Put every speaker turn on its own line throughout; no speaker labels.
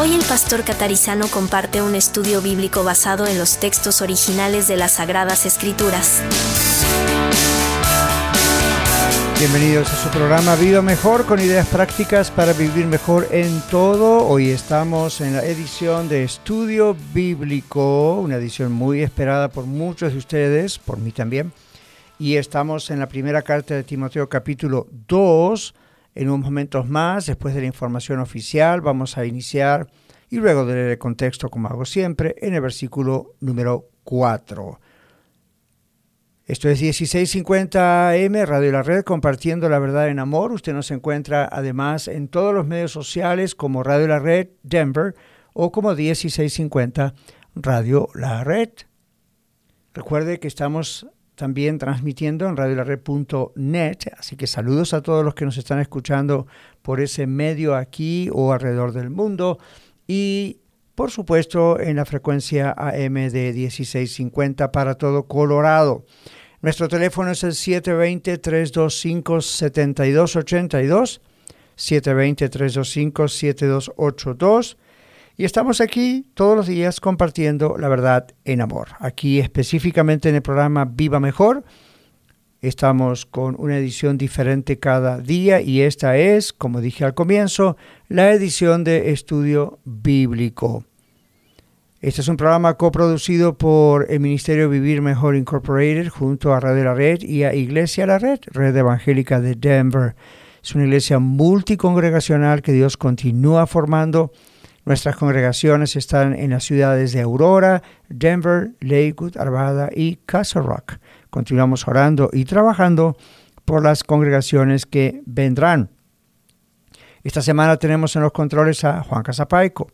Hoy el pastor Catarizano comparte un estudio bíblico basado en los textos originales de las Sagradas Escrituras.
Bienvenidos a su programa Viva Mejor, con ideas prácticas para vivir mejor en todo. Hoy estamos en la edición de Estudio Bíblico, una edición muy esperada por muchos de ustedes, por mí también. Y estamos en la primera carta de Timoteo capítulo 2. En unos momentos más, después de la información oficial, vamos a iniciar, y luego de leer el contexto, como hago siempre, en el versículo número 4. Esto es 1650 AM, Radio La Red, compartiendo la verdad en amor. Usted nos encuentra además en todos los medios sociales como Radio La Red Denver o como 1650 Radio La Red. Recuerde que estamos también transmitiendo en radiolared.net, así que saludos a todos los que nos están escuchando por ese medio aquí o alrededor del mundo, y por supuesto en la frecuencia AM de 1650 para todo Colorado. Nuestro teléfono es el 720-325-7282, 720-325-7282, y estamos aquí todos los días compartiendo la verdad en amor. Aquí específicamente en el programa Viva Mejor, estamos con una edición diferente cada día, y esta es, como dije al comienzo, la edición de Estudio Bíblico. Este es un programa coproducido por el Ministerio Vivir Mejor Incorporated junto a Radio La Red y a Iglesia La Red, Red Evangélica de Denver. Es una iglesia multicongregacional que Dios continúa formando. Nuestras congregaciones están en las ciudades de Aurora, Denver, Lakewood, Arvada y Castle Rock. Continuamos orando y trabajando por las congregaciones que vendrán. Esta semana tenemos en los controles a Juan Casapaico.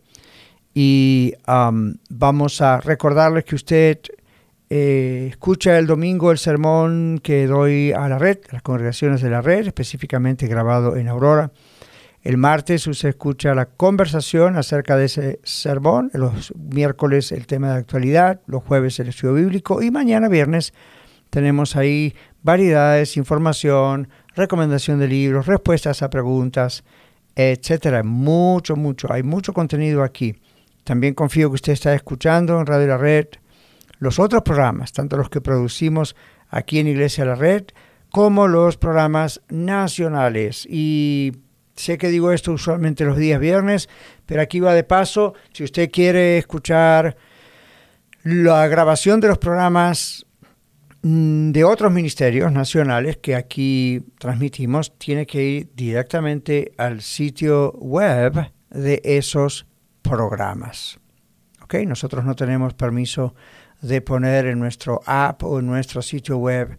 Y vamos a recordarles que usted escucha el domingo el sermón que doy a la red, a las congregaciones de la red, específicamente grabado en Aurora. El martes usted escucha la conversación acerca de ese sermón, los miércoles el tema de actualidad, los jueves el estudio bíblico, y mañana viernes tenemos ahí variedades, información, recomendación de libros, respuestas a preguntas, etcétera. Hay mucho contenido aquí. También confío que usted está escuchando en Radio La Red los otros programas, tanto los que producimos aquí en Iglesia La Red, como los programas nacionales. Y sé que digo esto usualmente los días viernes, pero aquí va de paso. Si usted quiere escuchar la grabación de los programas de otros ministerios nacionales que aquí transmitimos, tiene que ir directamente al sitio web de esos programas. ¿Ok? Nosotros no tenemos permiso de poner en nuestro app o en nuestro sitio web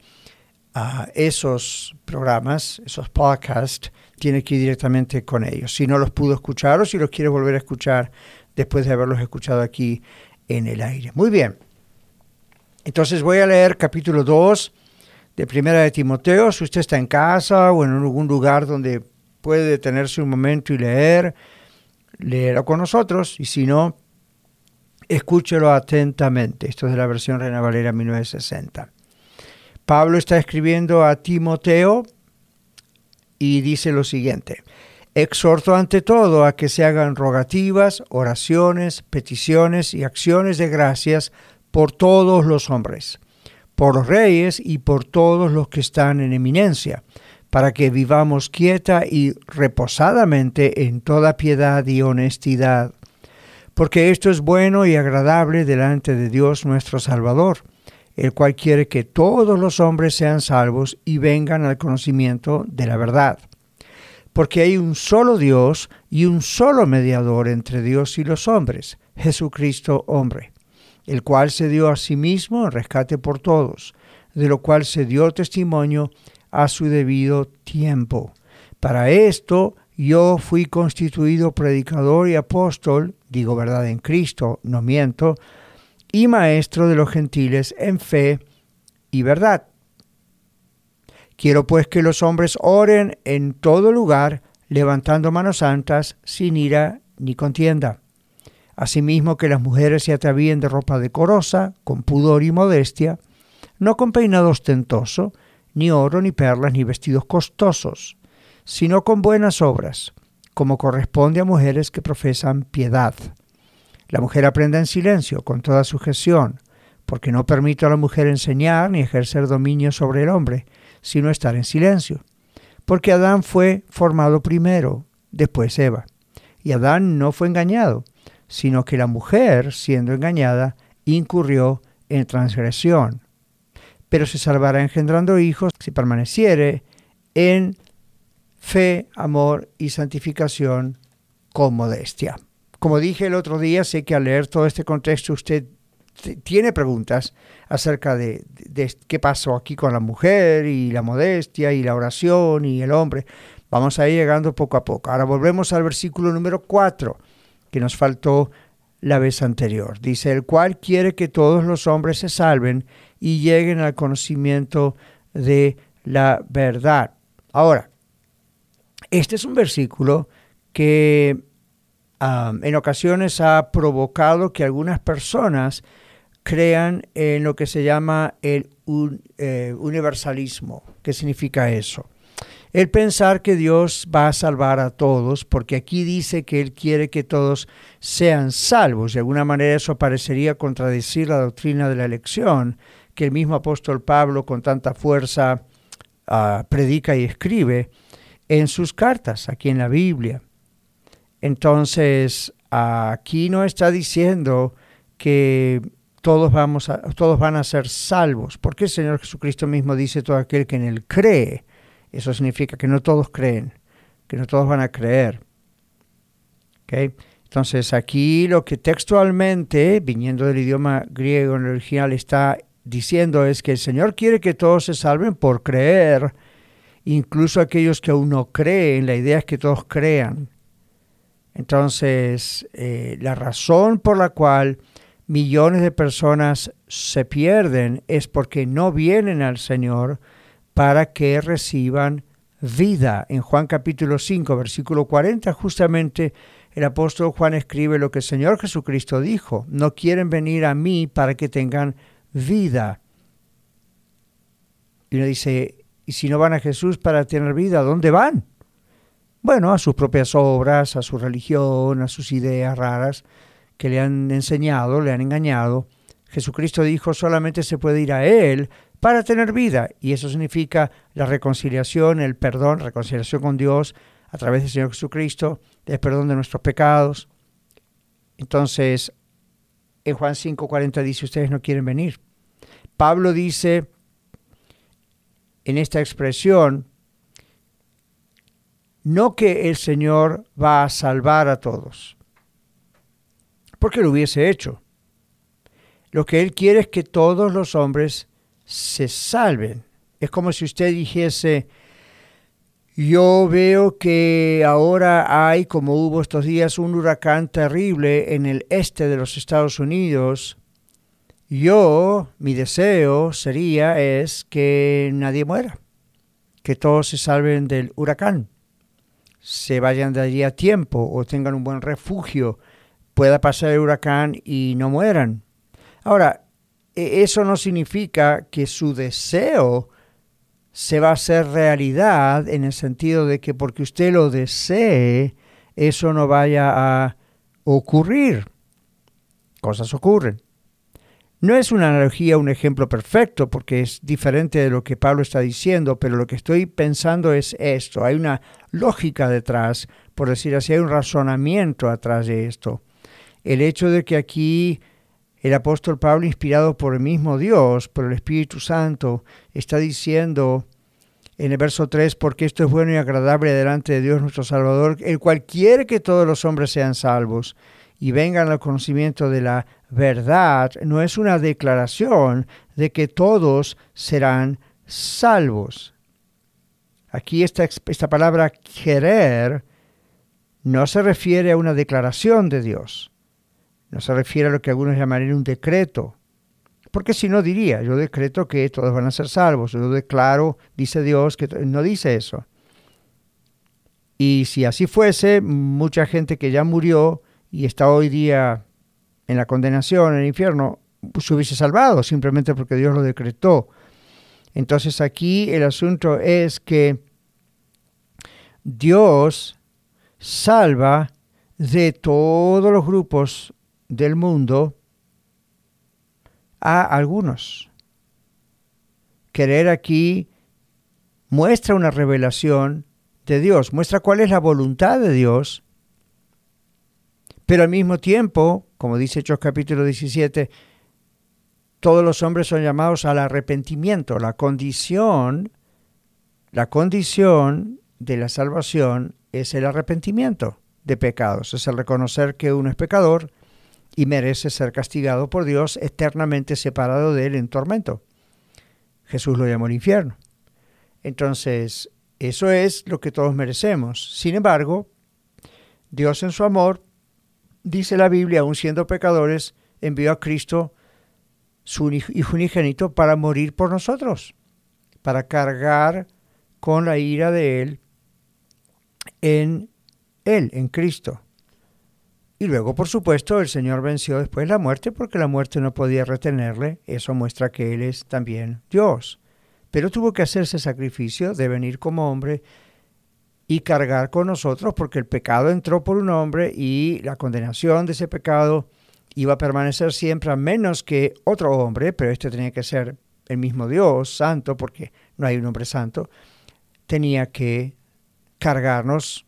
esos programas, esos podcasts. Tiene que ir directamente con ellos. Si no los pudo escuchar o si los quiere volver a escuchar después de haberlos escuchado aquí en el aire. Muy bien. Entonces voy a leer capítulo 2 de Primera de Timoteo. Si usted está en casa o en algún lugar donde puede detenerse un momento y léelo con nosotros. Y si no, escúchelo atentamente. Esto es de la versión Reina Valera 1960. Pablo está escribiendo a Timoteo y dice lo siguiente: exhorto ante todo a que se hagan rogativas, oraciones, peticiones y acciones de gracias por todos los hombres, por los reyes y por todos los que están en eminencia, para que vivamos quieta y reposadamente en toda piedad y honestidad, porque esto es bueno y agradable delante de Dios nuestro Salvador, el cual quiere que todos los hombres sean salvos y vengan al conocimiento de la verdad. Porque hay un solo Dios y un solo mediador entre Dios y los hombres, Jesucristo hombre, el cual se dio a sí mismo en rescate por todos, de lo cual se dio testimonio a su debido tiempo. Para esto yo fui constituido predicador y apóstol, digo verdad en Cristo, no miento, y maestro de los gentiles en fe y verdad. Quiero pues que los hombres oren en todo lugar, levantando manos santas, sin ira ni contienda. Asimismo que las mujeres se atavíen de ropa decorosa, con pudor y modestia, no con peinado ostentoso, ni oro, ni perlas, ni vestidos costosos, sino con buenas obras, como corresponde a mujeres que profesan piedad. La mujer aprenda en silencio, con toda sujeción, porque no permito a la mujer enseñar ni ejercer dominio sobre el hombre, sino estar en silencio. Porque Adán fue formado primero, después Eva. Y Adán no fue engañado, sino que la mujer, siendo engañada, incurrió en transgresión. Pero se salvará engendrando hijos si permaneciere en fe, amor y santificación con modestia. Como dije el otro día, sé que al leer todo este contexto usted tiene preguntas acerca de qué pasó aquí con la mujer y la modestia y la oración y el hombre. Vamos a ir llegando poco a poco. Ahora volvemos al versículo número 4, que nos faltó la vez anterior. Dice, el cual quiere que todos los hombres se salven y lleguen al conocimiento de la verdad. Ahora, este es un versículo que en ocasiones ha provocado que algunas personas crean en lo que se llama el universalismo. ¿Qué significa eso? El pensar que Dios va a salvar a todos, porque aquí dice que Él quiere que todos sean salvos. De alguna manera eso parecería contradecir la doctrina de la elección, que el mismo apóstol Pablo con tanta fuerza predica y escribe en sus cartas, aquí en la Biblia. Entonces, aquí no está diciendo que todos van a ser salvos, porque el Señor Jesucristo mismo dice todo aquel que en Él cree. Eso significa que no todos creen, que no todos van a creer. ¿Okay? Entonces, aquí lo que textualmente, viniendo del idioma griego en el original, está diciendo es que el Señor quiere que todos se salven por creer, incluso aquellos que aún no creen. La idea es que todos crean. Entonces, la razón por la cual millones de personas se pierden es porque no vienen al Señor para que reciban vida. En Juan capítulo 5, versículo 40, justamente el apóstol Juan escribe lo que el Señor Jesucristo dijo: no quieren venir a mí para que tengan vida. Y uno dice, ¿y si no van a Jesús para tener vida, a dónde van? Bueno, a sus propias obras, a su religión, a sus ideas raras que le han enseñado, le han engañado. Jesucristo dijo, solamente se puede ir a Él para tener vida, y eso significa la reconciliación, el perdón, reconciliación con Dios a través del Señor Jesucristo, el perdón de nuestros pecados. Entonces, en Juan 5:40 dice, ustedes no quieren venir. Pablo dice en esta expresión, no que el Señor va a salvar a todos, porque lo hubiese hecho. Lo que Él quiere es que todos los hombres se salven. Es como si usted dijese, yo veo que ahora hay, como hubo estos días, un huracán terrible en el este de los Estados Unidos. Mi deseo es que nadie muera, que todos se salven del huracán, se vayan de allí a tiempo o tengan un buen refugio, pueda pasar el huracán y no mueran. Ahora, eso no significa que su deseo se va a hacer realidad, en el sentido de que porque usted lo desee, eso no vaya a ocurrir. Cosas ocurren. No es una analogía, un ejemplo perfecto, porque es diferente de lo que Pablo está diciendo, pero lo que estoy pensando es esto. Hay una lógica detrás, por decir así, hay un razonamiento atrás de esto. El hecho de que aquí el apóstol Pablo, inspirado por el mismo Dios, por el Espíritu Santo, está diciendo en el verso 3, porque esto es bueno y agradable delante de Dios nuestro Salvador, el cual quiere que todos los hombres sean salvos y vengan al conocimiento de la verdad, no es una declaración de que todos serán salvos. Aquí esta palabra querer no se refiere a una declaración de Dios. No se refiere a lo que algunos llamarían un decreto. Porque si no diría, yo decreto que todos van a ser salvos. Yo declaro, dice Dios, que no dice eso. Y si así fuese, mucha gente que ya murió y está hoy día en la condenación, en el infierno, se hubiese salvado simplemente porque Dios lo decretó. Entonces aquí el asunto es que Dios salva de todos los grupos del mundo a algunos. Querer aquí muestra una revelación de Dios, muestra cuál es la voluntad de Dios, pero al mismo tiempo, como dice Hechos capítulo 17, todos los hombres son llamados al arrepentimiento. La condición de la salvación es el arrepentimiento de pecados, es el reconocer que uno es pecador y merece ser castigado por Dios, eternamente separado de él en tormento. Jesús lo llamó el infierno. Entonces, eso es lo que todos merecemos. Sin embargo, Dios en su amor, dice la Biblia, aun siendo pecadores, envió a Cristo, su Hijo unigénito, para morir por nosotros, para cargar con la ira de Él, en Cristo. Y luego, por supuesto, el Señor venció después la muerte, porque la muerte no podía retenerle. Eso muestra que Él es también Dios. Pero tuvo que hacer ese sacrificio de venir como hombre y cargar con nosotros, porque el pecado entró por un hombre y la condenación de ese pecado iba a permanecer siempre, a menos que otro hombre, pero este tenía que ser el mismo Dios, santo, porque no hay un hombre santo, tenía que cargarnos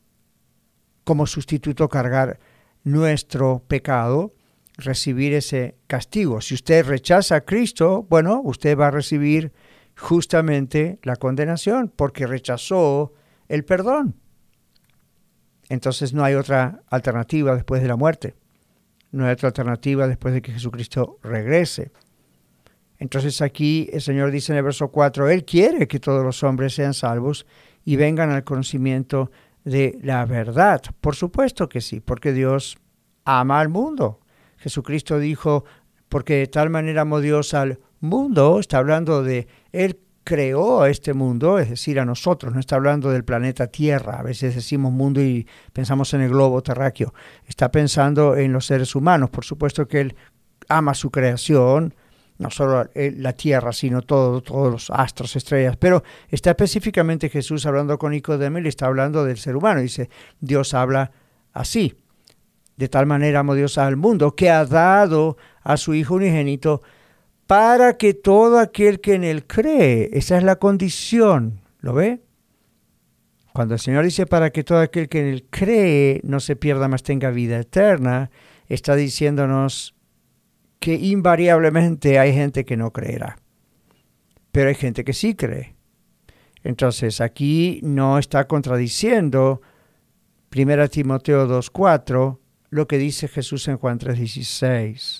como sustituto, cargar nuestro pecado, recibir ese castigo. Si usted rechaza a Cristo, bueno, usted va a recibir justamente la condenación, porque rechazó el perdón. Entonces no hay otra alternativa después de la muerte. No hay otra alternativa después de que Jesucristo regrese. Entonces aquí el Señor dice en el verso 4, Él quiere que todos los hombres sean salvos y vengan al conocimiento de la verdad. Por supuesto que sí, porque Dios ama al mundo. Jesucristo dijo, porque de tal manera amó Dios al mundo, está hablando de Él creó a este mundo, es decir, a nosotros, no está hablando del planeta Tierra. A veces decimos mundo y pensamos en el globo terráqueo. Está pensando en los seres humanos. Por supuesto que Él ama su creación, no solo la Tierra, sino todos los astros, estrellas. Pero está específicamente Jesús hablando con Nicodemo y le está hablando del ser humano. Dice, Dios habla así. De tal manera amó Dios al mundo que ha dado a su Hijo unigénito para que todo aquel que en Él cree, esa es la condición, ¿lo ve? Cuando el Señor dice para que todo aquel que en Él cree no se pierda, mas tenga vida eterna, está diciéndonos que invariablemente hay gente que no creerá, pero hay gente que sí cree. Entonces aquí no está contradiciendo 1 Timoteo 2:4 lo que dice Jesús en Juan 3:16.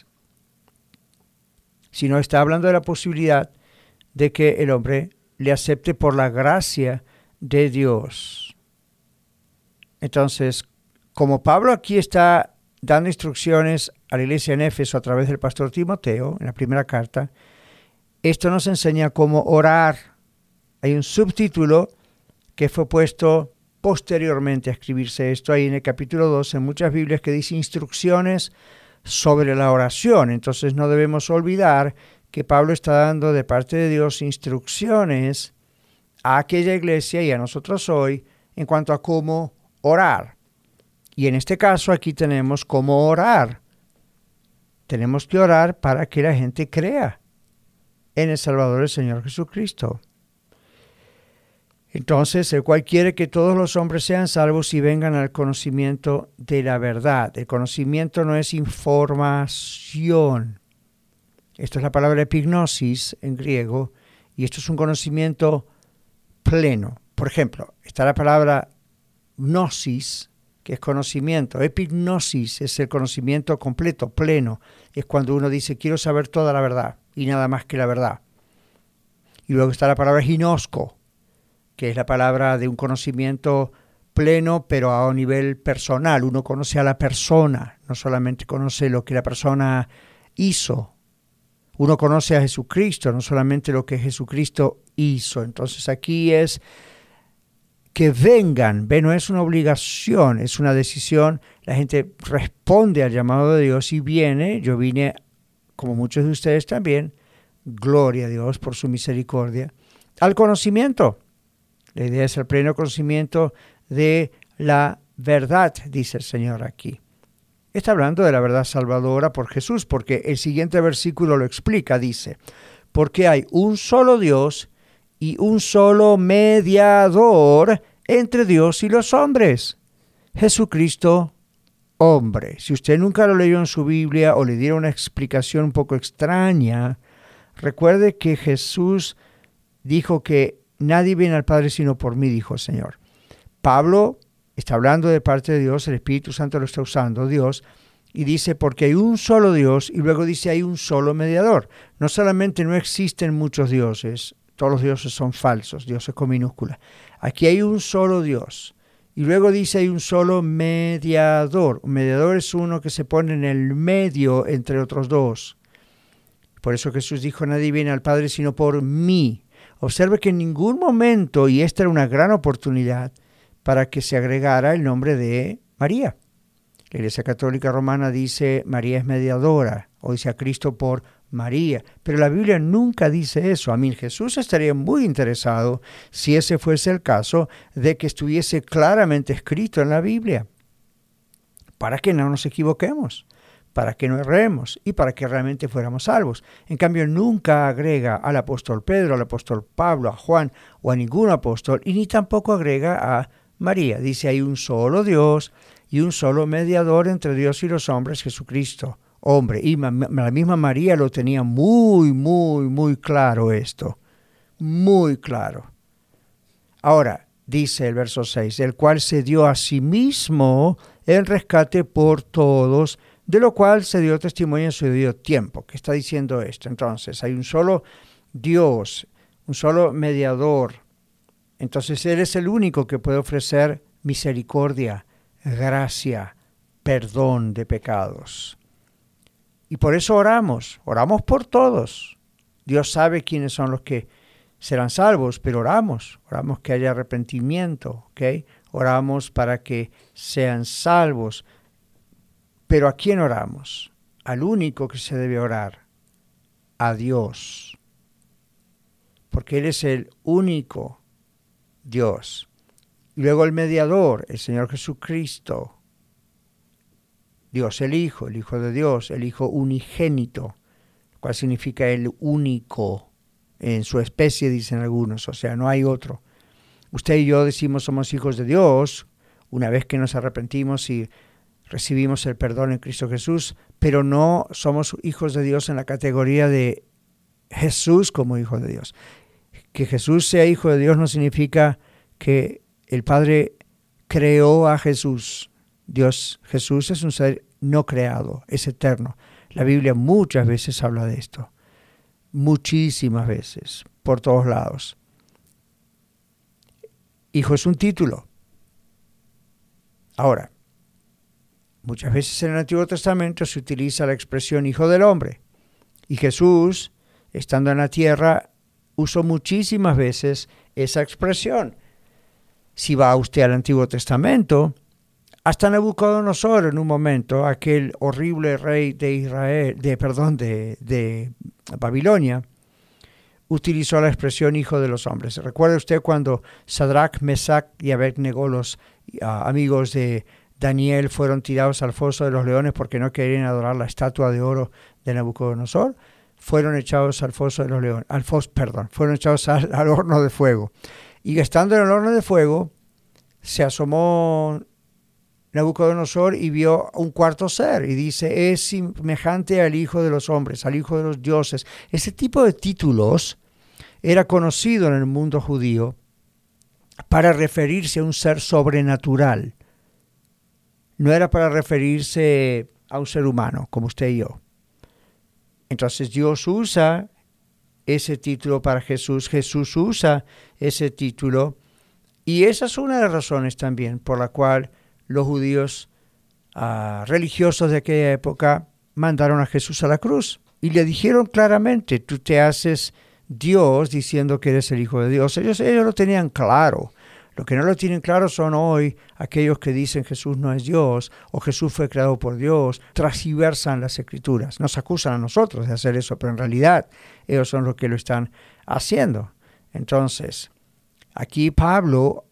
Sino está hablando de la posibilidad de que el hombre le acepte por la gracia de Dios. Entonces, como Pablo aquí está dando instrucciones a la iglesia en Éfeso a través del pastor Timoteo, en la primera carta, esto nos enseña cómo orar. Hay un subtítulo que fue puesto posteriormente a escribirse esto ahí en el capítulo 2, en muchas Biblias, que dice instrucciones sobre la oración. Entonces no debemos olvidar que Pablo está dando de parte de Dios instrucciones a aquella iglesia y a nosotros hoy en cuanto a cómo orar. Y en este caso aquí tenemos cómo orar. Tenemos que orar para que la gente crea en el Salvador, el Señor Jesucristo. Entonces, el cual quiere que todos los hombres sean salvos y vengan al conocimiento de la verdad. El conocimiento no es información. Esto es la palabra epignosis en griego, y esto es un conocimiento pleno. Por ejemplo, está la palabra gnosis, que es conocimiento. Epignosis es el conocimiento completo, pleno. Es cuando uno dice, quiero saber toda la verdad, y nada más que la verdad. Y luego está la palabra ginosco, que es la palabra de un conocimiento pleno, pero a un nivel personal. Uno conoce a la persona, no solamente conoce lo que la persona hizo. Uno conoce a Jesucristo, no solamente lo que Jesucristo hizo. Entonces aquí es que vengan, no es una obligación, es una decisión. La gente responde al llamado de Dios y viene. Yo vine, como muchos de ustedes también, gloria a Dios por su misericordia, al conocimiento. La idea es el pleno conocimiento de la verdad, dice el Señor aquí. Está hablando de la verdad salvadora por Jesús, porque el siguiente versículo lo explica, dice, porque hay un solo Dios y un solo mediador entre Dios y los hombres, Jesucristo, hombre. Si usted nunca lo leyó en su Biblia o le diera una explicación un poco extraña, recuerde que Jesús dijo que nadie viene al Padre sino por mí, dijo el Señor. Pablo está hablando de parte de Dios, el Espíritu Santo lo está usando, Dios, y dice porque hay un solo Dios, y luego dice hay un solo mediador. No solamente no existen muchos dioses, todos los dioses son falsos, dioses con minúscula. Aquí hay un solo Dios. Y luego dice hay un solo mediador. Un mediador es uno que se pone en el medio entre otros dos. Por eso Jesús dijo, nadie viene al Padre sino por mí. Observe que en ningún momento, y esta era una gran oportunidad, para que se agregara el nombre de María. La Iglesia Católica Romana dice María es mediadora, o dice a Cristo por María, pero la Biblia nunca dice eso. A mí Jesús estaría muy interesado, si ese fuese el caso, de que estuviese claramente escrito en la Biblia, para que no nos equivoquemos, para que no erremos y para que realmente fuéramos salvos. En cambio, nunca agrega al apóstol Pedro, al apóstol Pablo, a Juan o a ningún apóstol, y ni tampoco agrega a María. Dice, hay un solo Dios y un solo mediador entre Dios y los hombres, Jesucristo, hombre. Y la misma María lo tenía muy claro esto. Muy claro. Ahora, dice el verso 6, el cual se dio a sí mismo el rescate por todos, de lo cual se dio testimonio en su debido tiempo. ¿Qué está diciendo esto? Entonces, hay un solo Dios, un solo mediador. Entonces Él es el único que puede ofrecer misericordia, gracia, perdón de pecados. Y por eso oramos por todos. Dios sabe quiénes son los que serán salvos, pero oramos que haya arrepentimiento, ¿ok? Oramos para que sean salvos. Pero ¿a quién oramos? Al único que se debe orar, a Dios. Porque Él es el único Dios. Y luego el mediador, el Señor Jesucristo, Dios el Hijo de Dios, el Hijo unigénito, lo cual significa el único en su especie, dicen algunos, o sea, no hay otro. Usted y yo decimos somos hijos de Dios una vez que nos arrepentimos y recibimos el perdón en Cristo Jesús, pero no somos hijos de Dios en la categoría de Jesús como hijo de Dios. Que Jesús sea hijo de Dios no significa que el Padre creó a Jesús. Jesús es un ser no creado, es eterno. La Biblia muchas veces habla de esto. Muchísimas veces, por todos lados. Hijo es un título. Ahora, muchas veces en el Antiguo Testamento se utiliza la expresión hijo del hombre. Y Jesús, estando en la tierra, usó muchísimas veces esa expresión. Si va usted al Antiguo Testamento, hasta Nabucodonosor en un momento, aquel horrible rey de Babilonia, utilizó la expresión hijo de los hombres. ¿Recuerda usted cuando Sadrach, Mesach y Abednego, los amigos de Daniel, fueron tirados al foso de los leones porque no querían adorar la estatua de oro de Nabucodonosor? Fueron echados al foso de los leones, fueron echados al horno de fuego. Y estando en el horno de fuego, se asomó Nabucodonosor y vio un cuarto ser, y dice, es semejante al hijo de los hombres, al hijo de los dioses. Ese tipo de títulos era conocido en el mundo judío para referirse a un ser sobrenatural. No era para referirse a un ser humano, como usted y yo. Entonces Dios usa ese título para Jesús, Jesús usa ese título, y esa es una de las razones también por la cual los judíos religiosos de aquella época mandaron a Jesús a la cruz y le dijeron claramente, tú te haces Dios diciendo que eres el Hijo de Dios. Ellos lo tenían claro. Lo que no lo tienen claro son hoy aquellos que dicen Jesús no es Dios o Jesús fue creado por Dios, transversan las Escrituras. Nos acusan a nosotros de hacer eso, pero en realidad ellos son los que lo están haciendo. Entonces, aquí Pablo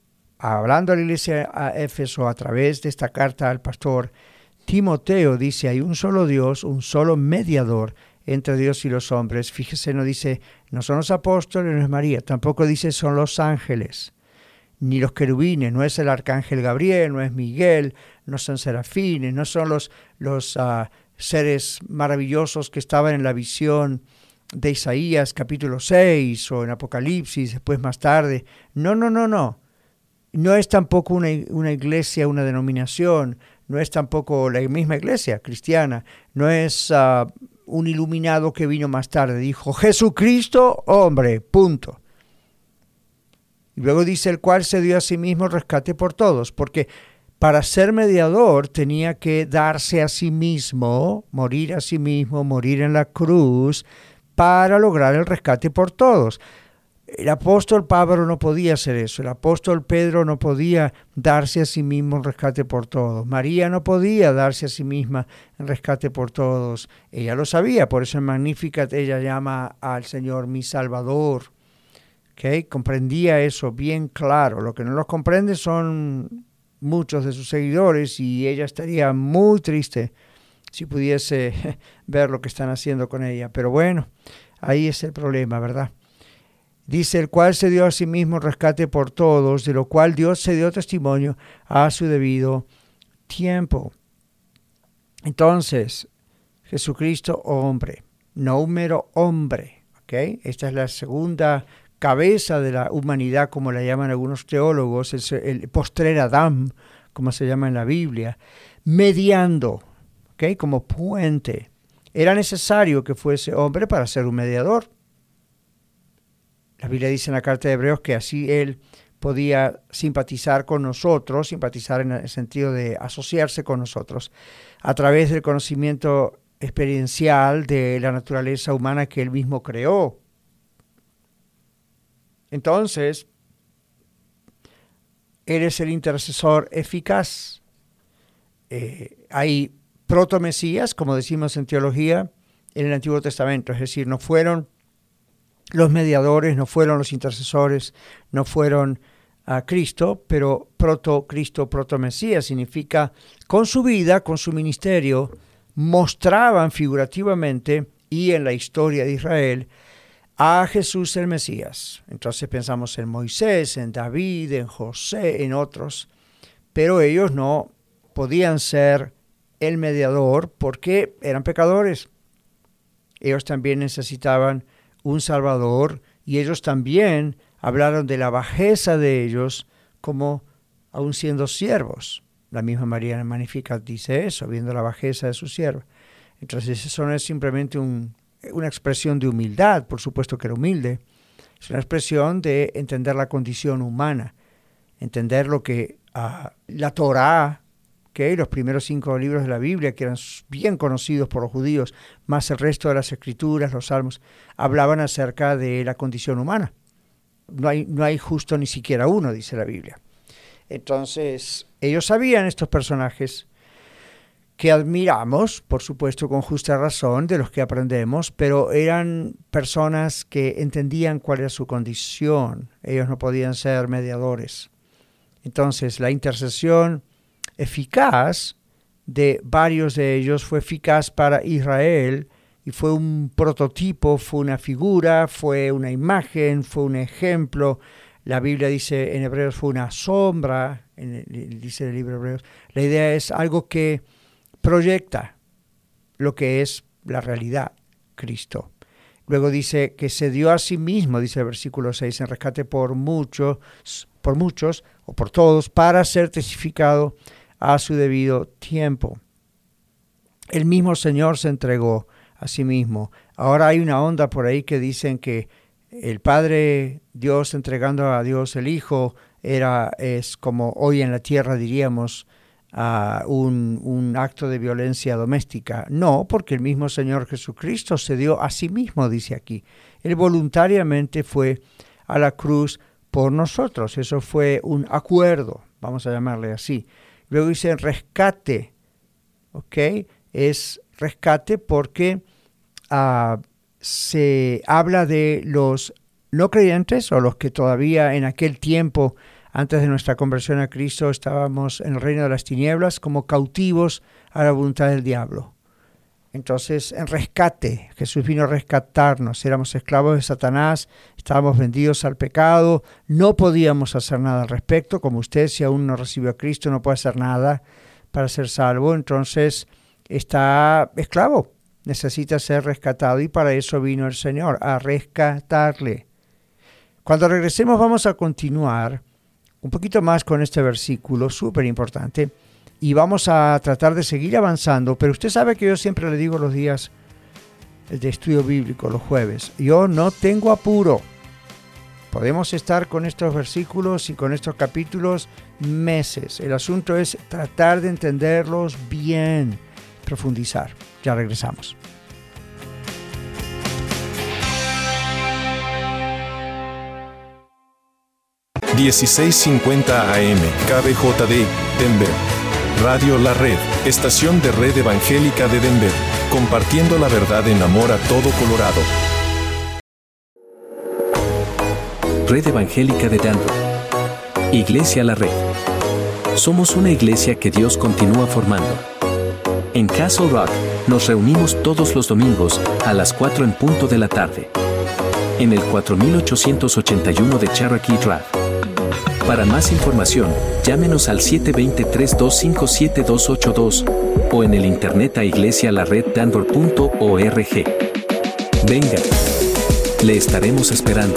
hablando a la iglesia a Éfeso a través de esta carta al pastor Timoteo, dice, hay un solo Dios, un solo mediador entre Dios y los hombres. Fíjese, no dice, no son los apóstoles, no es María, tampoco dice son los ángeles, ni los querubines, no es el arcángel Gabriel, no es Miguel, no son serafines, no son los seres maravillosos que estaban en la visión de Isaías capítulo 6 o en Apocalipsis, después más tarde. No. No es tampoco una iglesia, una denominación, no es tampoco la misma iglesia cristiana, no es un iluminado que vino más tarde, dijo Jesucristo, hombre, punto. Y luego dice, el cual se dio a sí mismo rescate por todos, porque para ser mediador tenía que darse a sí mismo, morir en la cruz, para lograr el rescate por todos. El apóstol Pablo no podía hacer eso, el apóstol Pedro no podía darse a sí mismo en rescate por todos, María no podía darse a sí misma en rescate por todos, ella lo sabía, por eso en Magnificat ella llama al Señor mi Salvador, ¿okay? Comprendía eso bien claro. Lo que no lo comprende son muchos de sus seguidores y ella estaría muy triste si pudiese ver lo que están haciendo con ella, pero bueno, ahí es el problema, ¿verdad? Dice, el cual se dio a sí mismo rescate por todos, de lo cual Dios se dio testimonio a su debido tiempo. Entonces, Jesucristo, hombre, no un mero hombre, ¿ok? Esta es la segunda cabeza de la humanidad, como la llaman algunos teólogos, el postrer Adán, como se llama en la Biblia, mediando, ¿ok? Como puente. Era necesario que fuese hombre para ser un mediador. La Biblia dice en la carta de Hebreos que así él podía simpatizar con nosotros, simpatizar en el sentido de asociarse con nosotros, a través del conocimiento experiencial de la naturaleza humana que él mismo creó. Entonces, él es el intercesor eficaz. Hay protomesías, como decimos en teología, en el Antiguo Testamento, es decir, no fueron los mediadores, no fueron los intercesores, no fueron a Cristo, pero proto-Cristo, proto-Mesías, significa con su vida, con su ministerio, mostraban figurativamente y en la historia de Israel a Jesús el Mesías. Entonces pensamos en Moisés, en David, en José, en otros, pero ellos no podían ser el mediador porque eran pecadores. Ellos también necesitaban un Salvador, y ellos también hablaron de la bajeza de ellos como aún siendo siervos. La misma María en Magnificat dice eso, viendo la bajeza de su sierva. Entonces eso no es simplemente una expresión de humildad, por supuesto que era humilde, es una expresión de entender la condición humana, entender lo que la Torá, que los primeros 5 libros de la Biblia, que eran bien conocidos por los judíos, más el resto de las escrituras, los salmos, hablaban acerca de la condición humana. No hay justo ni siquiera uno, dice la Biblia. Entonces, ellos sabían, estos personajes, que admiramos, por supuesto con justa razón, de los que aprendemos, pero eran personas que entendían cuál era su condición. Ellos no podían ser mediadores. Entonces, la intercesión eficaz de varios de ellos fue eficaz para Israel y fue un prototipo, fue una figura, fue una imagen, fue un ejemplo. La Biblia dice en Hebreos fue una sombra, dice el libro de Hebreos. La idea es algo que proyecta lo que es la realidad, Cristo. Luego dice que se dio a sí mismo, dice el versículo 6, en rescate por muchos o por todos, para ser testificado a su debido tiempo. El mismo Señor se entregó a sí mismo. Ahora hay una onda por ahí que dicen que el Padre Dios entregando a Dios el Hijo es como hoy en la tierra diríamos un acto de violencia doméstica. No, porque el mismo Señor Jesucristo se dio a sí mismo, dice aquí. Él voluntariamente fue a la cruz por nosotros. Eso fue un acuerdo, vamos a llamarle así. Luego dice rescate, ¿ok? Es rescate porque se habla de los no creyentes o los que todavía en aquel tiempo Antes de nuestra conversión a Cristo estábamos en el reino de las tinieblas como cautivos a la voluntad del diablo. Entonces, en rescate, Jesús vino a rescatarnos. Éramos esclavos de Satanás, estábamos vendidos al pecado, no podíamos hacer nada al respecto. Como usted, si aún no recibió a Cristo, no puede hacer nada para ser salvo. Entonces, está esclavo, necesita ser rescatado y para eso vino el Señor, a rescatarle. Cuando regresemos vamos a continuar un poquito más con este versículo súper importante y vamos a tratar de seguir avanzando, pero usted sabe que yo siempre le digo los días de estudio bíblico, los jueves, yo no tengo apuro. Podemos estar con estos versículos y con estos capítulos meses. El asunto es tratar de entenderlos bien, profundizar. Ya regresamos.
$16:50 AM, KBJD, Denver. Radio La Red, estación de Red Evangélica de Denver, compartiendo la verdad en amor a todo Colorado.
Red Evangélica de Denver. Iglesia La Red. Somos una iglesia que Dios continúa formando. En Castle Rock, nos reunimos todos los domingos a las 4 en punto de la tarde. En el 4881 de Cherokee Drive. Para más información, llámenos al 720-325-7282 o en el internet a iglesialareddenver.org. Venga, le estaremos esperando.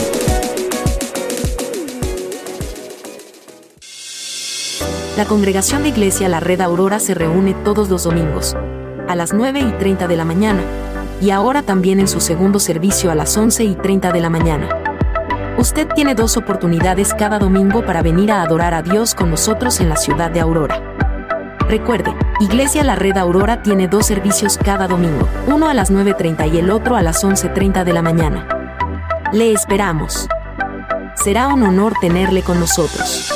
La Congregación de Iglesia La Red Aurora se reúne todos los domingos, a las 9:30 de la mañana, y ahora también en su segundo servicio a las 11:30 de la mañana. Usted tiene 2 oportunidades cada domingo para venir a adorar a Dios con nosotros en la ciudad de Aurora. Recuerde, Iglesia La Red Aurora tiene 2 servicios cada domingo, uno a las 9:30 y el otro a las 11:30 de la mañana. Le esperamos. Será un honor tenerle con nosotros.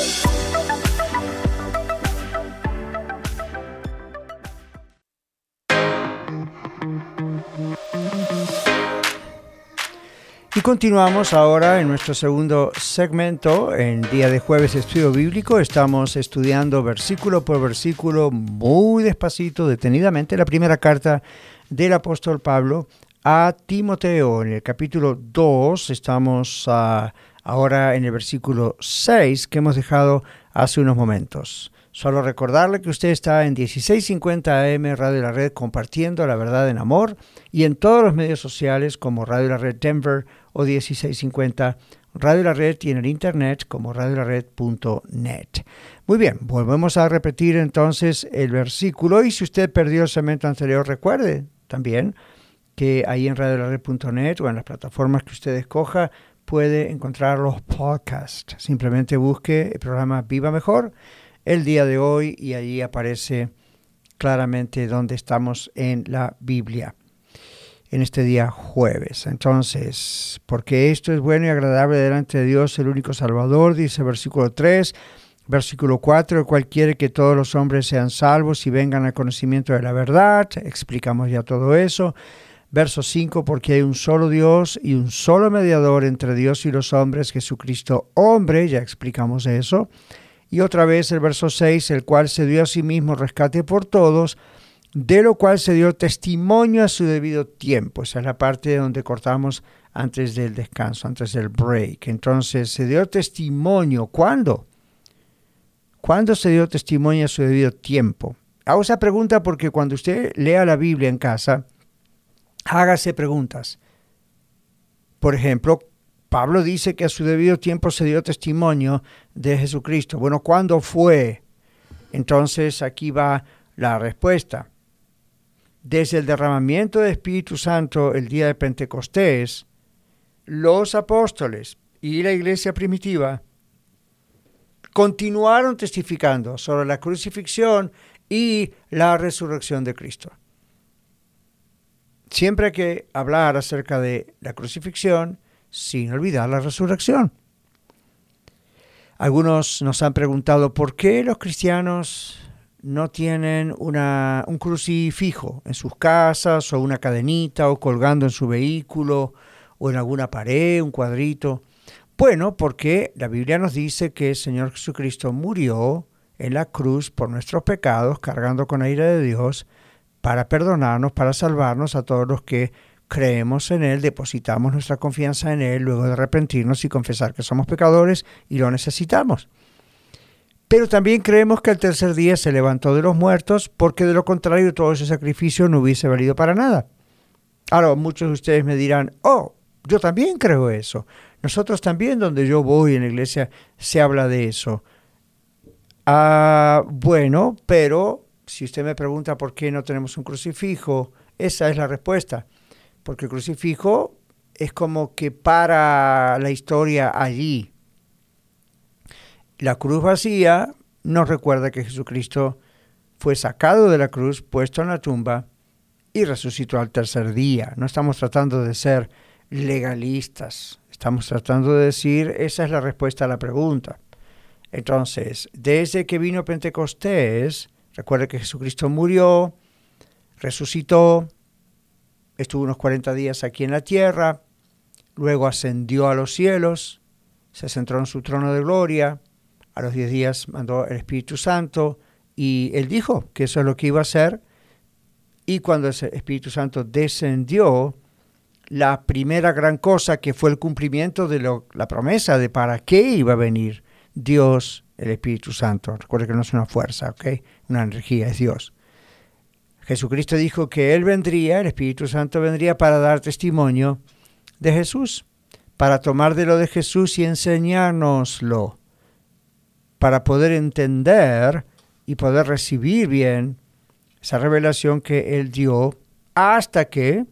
Y continuamos ahora en nuestro segundo segmento, en día de jueves de estudio bíblico. Estamos estudiando versículo por versículo, muy despacito, detenidamente, la primera carta del apóstol Pablo a Timoteo. En el capítulo 2 estamos ahora en el versículo 6 que hemos dejado hace unos momentos. Solo recordarle que usted está en 1650 AM Radio La Red compartiendo la verdad en amor y en todos los medios sociales como Radio La Red Denver o 1650 Radio La Red y en el internet como radiolared.net. Muy bien, volvemos a repetir entonces el versículo y si usted perdió el segmento anterior, recuerde también que ahí en radiolared.net o en las plataformas que usted escoja puede encontrar los podcasts. Simplemente busque el programa Viva Mejor el día de hoy y allí aparece claramente dónde estamos en la Biblia en este día jueves. Entonces, porque esto es bueno y agradable delante de Dios, el único Salvador, dice versículo 3, versículo 4, el cual quiere que todos los hombres sean salvos y vengan al conocimiento de la verdad. Explicamos ya todo eso. Verso 5, porque hay un solo Dios y un solo mediador entre Dios y los hombres, Jesucristo hombre, ya explicamos eso. Y otra vez el verso 6, el cual se dio a sí mismo rescate por todos, de lo cual se dio testimonio a su debido tiempo. Esa es la parte donde cortamos antes del descanso, antes del break. Entonces, se dio testimonio. ¿Cuándo? ¿Cuándo se dio testimonio a su debido tiempo? Hago esa pregunta porque cuando usted lea la Biblia en casa, hágase preguntas. Por ejemplo, Pablo dice que a su debido tiempo se dio testimonio de Jesucristo. Bueno, ¿cuándo fue? Entonces aquí va la respuesta. Desde el derramamiento del Espíritu Santo el día de Pentecostés, los apóstoles y la iglesia primitiva continuaron testificando sobre la crucifixión y la resurrección de Cristo. Siempre hay que hablar acerca de la crucifixión sin olvidar la resurrección. Algunos nos han preguntado por qué los cristianos no tienen un crucifijo en sus casas o una cadenita o colgando en su vehículo o en alguna pared, un cuadrito. Bueno, porque la Biblia nos dice que el Señor Jesucristo murió en la cruz por nuestros pecados, cargando con la ira de Dios, para perdonarnos, para salvarnos a todos los que creemos en Él, depositamos nuestra confianza en Él, luego de arrepentirnos y confesar que somos pecadores y lo necesitamos. Pero también creemos que al tercer día se levantó de los muertos, porque de lo contrario todo ese sacrificio no hubiese valido para nada. Ahora, muchos de ustedes me dirán, yo también creo eso. Nosotros también, donde yo voy en la iglesia, se habla de eso. Bueno, pero si usted me pregunta por qué no tenemos un crucifijo, esa es la respuesta. Porque el crucifijo es como que para la historia allí. La cruz vacía nos recuerda que Jesucristo fue sacado de la cruz, puesto en la tumba y resucitó al tercer día. No estamos tratando de ser legalistas, estamos tratando de decir, esa es la respuesta a la pregunta. Entonces, desde que vino Pentecostés, recuerde que Jesucristo murió, resucitó, estuvo unos 40 días aquí en la tierra, luego ascendió a los cielos, se sentó en su trono de gloria, a los 10 días mandó el Espíritu Santo y Él dijo que eso es lo que iba a hacer. Y cuando el Espíritu Santo descendió, la primera gran cosa que fue el cumplimiento de la promesa de para qué iba a venir Dios, el Espíritu Santo. Recuerde que no es una fuerza, ¿ok? Una energía, es Dios. Jesucristo dijo que Él vendría, el Espíritu Santo vendría para dar testimonio de Jesús, para tomar de lo de Jesús y enseñárnoslo, para poder entender y poder recibir bien esa revelación que Él dio hasta que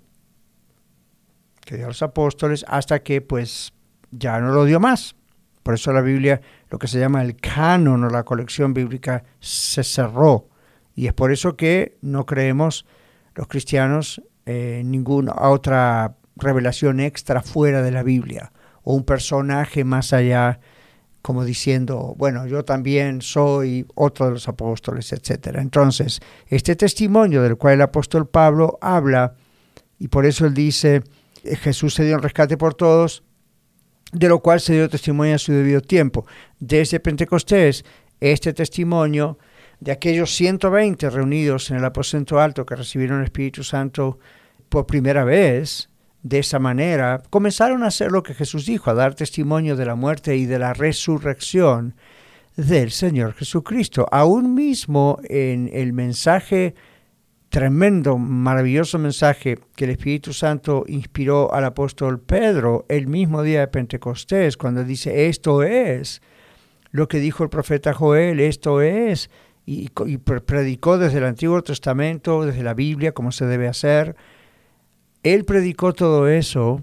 dio a los apóstoles, hasta que pues ya no lo dio más. Por eso la Biblia, lo que se llama el canon o la colección bíblica, se cerró. Y es por eso que no creemos los cristianos ninguna otra revelación extra fuera de la Biblia o un personaje más allá, como diciendo, bueno, yo también soy otro de los apóstoles, etc. Entonces, este testimonio del cual el apóstol Pablo habla, y por eso él dice, Jesús se dio en rescate por todos, de lo cual se dio testimonio a su debido tiempo. Desde Pentecostés, este testimonio de aquellos 120 reunidos en el aposento alto que recibieron el Espíritu Santo por primera vez, de esa manera, comenzaron a hacer lo que Jesús dijo, a dar testimonio de la muerte y de la resurrección del Señor Jesucristo. Aún mismo en el mensaje tremendo, maravilloso mensaje que el Espíritu Santo inspiró al apóstol Pedro el mismo día de Pentecostés, cuando dice, esto es lo que dijo el profeta Joel, esto es, y predicó desde el Antiguo Testamento, desde la Biblia, cómo se debe hacer. Él predicó todo eso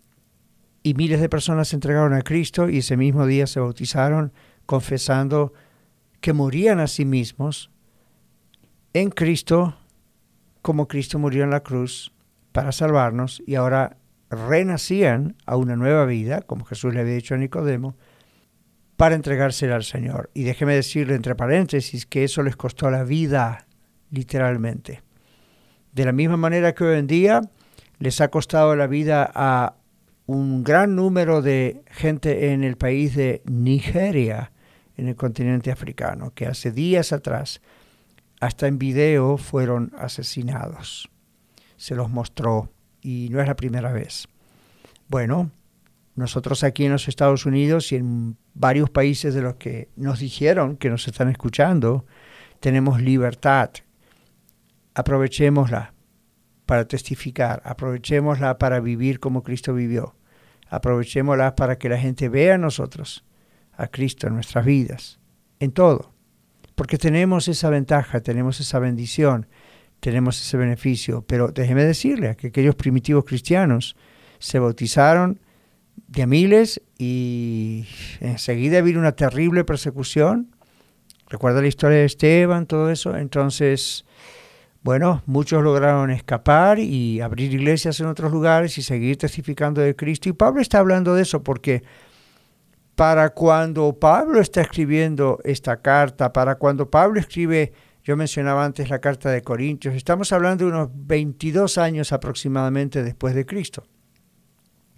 y miles de personas se entregaron a Cristo y ese mismo día se bautizaron confesando que morían a sí mismos en Cristo, como Cristo murió en la cruz para salvarnos y ahora renacían a una nueva vida, como Jesús le había dicho a Nicodemo, para entregársela al Señor. Y déjeme decirle entre paréntesis que eso les costó la vida, literalmente. De la misma manera que hoy en día les ha costado la vida a un gran número de gente en el país de Nigeria, en el continente africano, que hace días atrás, hasta en video, fueron asesinados. Se los mostró y no es la primera vez. Bueno, nosotros aquí en los Estados Unidos y en varios países de los que nos dijeron que nos están escuchando, tenemos libertad. Aprovechémosla para testificar, aprovechémosla para vivir como Cristo vivió, aprovechémosla para que la gente vea a nosotros, a Cristo en nuestras vidas, en todo, porque tenemos esa ventaja, tenemos esa bendición, tenemos ese beneficio, pero déjeme decirle que aquellos primitivos cristianos se bautizaron de a miles y enseguida vino una terrible persecución. Recuerda la historia de Esteban, todo eso. Entonces, bueno, muchos lograron escapar y abrir iglesias en otros lugares y seguir testificando de Cristo. Y Pablo está hablando de eso porque para cuando Pablo está escribiendo esta carta, para cuando Pablo escribe, yo mencionaba antes la carta de Corintios, estamos hablando de unos 22 años aproximadamente después de Cristo.